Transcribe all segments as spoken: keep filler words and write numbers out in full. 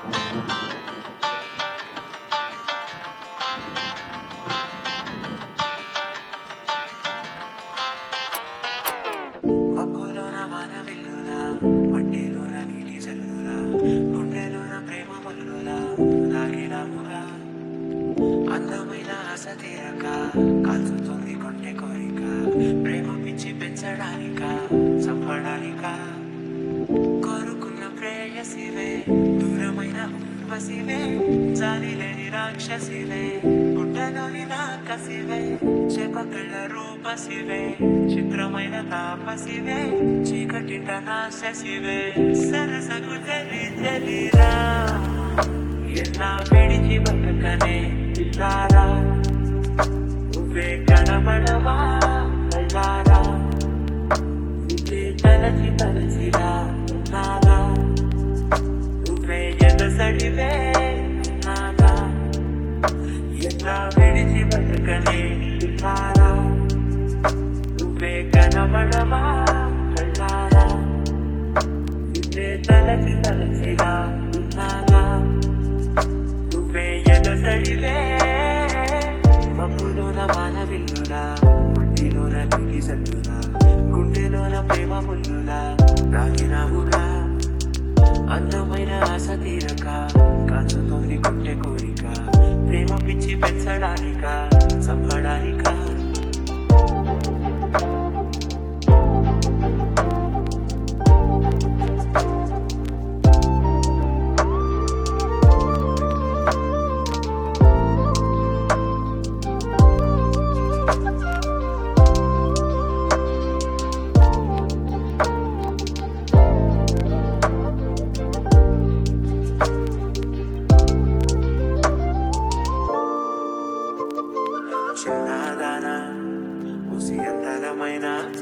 మబ్బులోన వాన వెల్లులా, మట్టిలోన నీటి జల్లులా, గుండెలోన ప్రేమ మల్లులా నాగినాముగా. అందమైన ఆశ తీరక కాల్చుతుంది కొంటె కోరిక, ప్రేమ పిచ్చి పెంచడానిక చంపడానిక. కోరుకున్న ప్రేయసివే, దూరమైన ఉర్వశివే, జాలి లేని రాక్షసివే, గుడ్డలోని నాకసివే, చేపకళ్ళ రూపసివే, చిత్రమైన తాపసివే, చీకటింట నాశసివే. సరసగు తెలి తెలిరా ఎన్నా విడిచి బతకనే ఇల్లారా, నువ్వే కనబడవా కళ్ళారా, నువ్వే తలచి తలచిరా నాగా, నువ్వే ఎదసడివే నాగా. ఎన్నా విడిచి బతకనే ఇల్లారా, నువ్వే కనబడవా కళ్ళారా, నువ్వే తలచి తలచిరా నాగా, నువ్వే ఎదసడివే. మబ్బులోన వాన విల్లులా, మట్టిలోన నీటి జల్లులా, గుండెలోన ప్రేమ ముల్లులా రాగినావుగా. అందమైన ఆశ తీరక కాచుతోంది గుండె కోరిక, ప్రేమ పిచ్చి పెంచడానిక చంపడానిక. చిన్నదానా ఉసి అందరమైన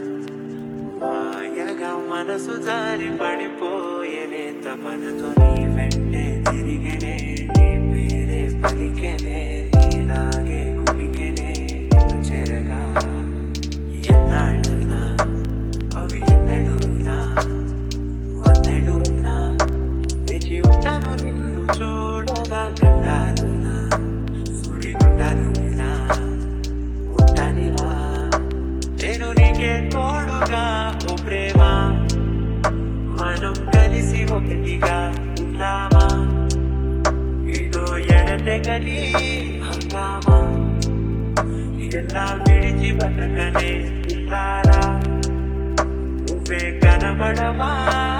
మాయగా మనసు జారి పడిపోయేనే, తపనతో నీ వెంటే తిరిగేనే, నీ పేరే పలికెనే, నీలాగే కులికెనే నిన్ను చేరగా. ఎన్నాళ్ళున్నా అవి ఎన్నడున్నా వందెడున్నా వేచి ఉంటాను నిన్ను చూడగా. గండాలున్నా సుడి గుండాలున్నా ఉంటానిలా, నేను నీకే తోడుగా ఓ ప్రేమ, మనం కలిసి ఒకటిగా ఉంటామా, ఇదో ఎడతెగని హంగామా. ఎలా విడిచి బతకనే ఇల్లారా, నువ్వే కనబడవా